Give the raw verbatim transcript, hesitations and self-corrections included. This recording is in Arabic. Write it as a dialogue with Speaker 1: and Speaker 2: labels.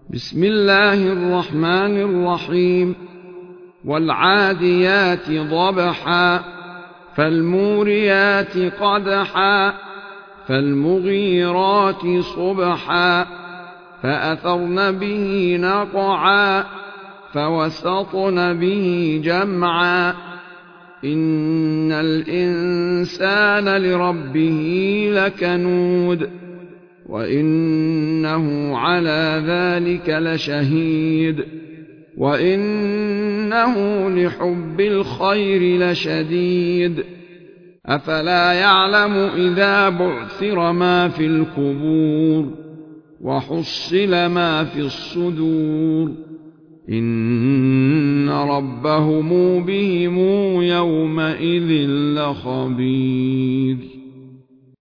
Speaker 1: بسم الله الرحمن الرحيم والعاديات ضبحا فالموريات قدحا فالمغيرات صبحا فأثرن به نقعا فوسطن به جمعا إن الإنسان لربه لكنود وإنه على ذلك لشهيد وإنه لحب الخير لشديد أفلا يعلم إذا بعثر ما في القبور وحصل ما في الصدور إن ربهم بهم يومئذ لخبير.